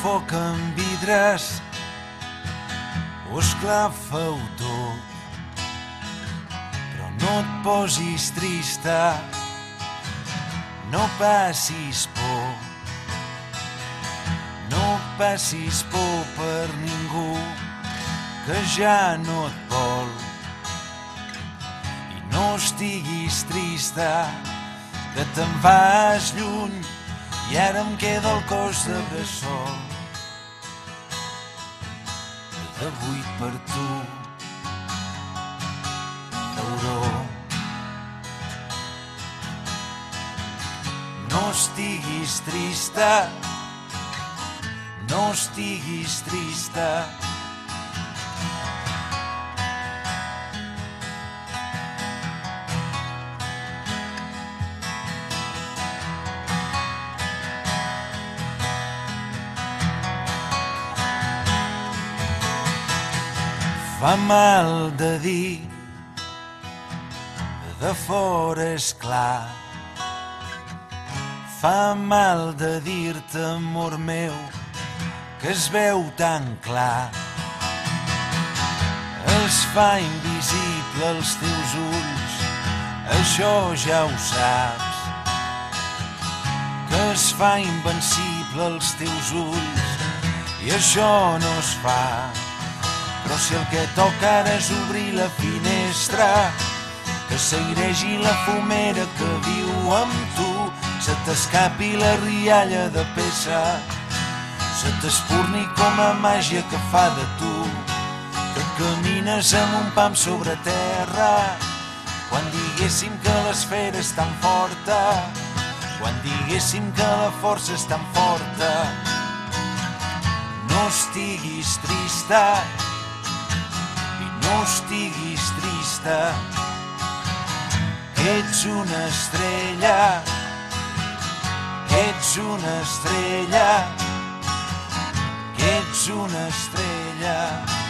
foc amb vidres ho esclafa-ho tot, però no et posis trista, no passis por, no passis por per ningú que ja no et vol. I no estiguis trista, que te'n vas lluny i ara em queda el cos de bressol. D'avui per tu, d'auró. No estiguis trista, no estiguis trista. Fa mal de dir, de fora és clar. Fa mal de dir-te, amor meu, que es veu tan clar. Es fa invisible als teus ulls, això ja ho saps. Que es fa invencible als teus ulls, i això no es fa. Però si el que toca ara és obrir la finestra, que s'airegi la fumera que viu amb tu, se t'escapi la rialla de peça, se t'espurni com a màgia que fa de tu, que camines amb un pam sobre terra, quan diguéssim que l'esfera és tan forta, quan diguéssim que la força és tan forta. No estiguis trista, no estiguis trista, que ets una estrella, que ets una estrella, que ets una estrella.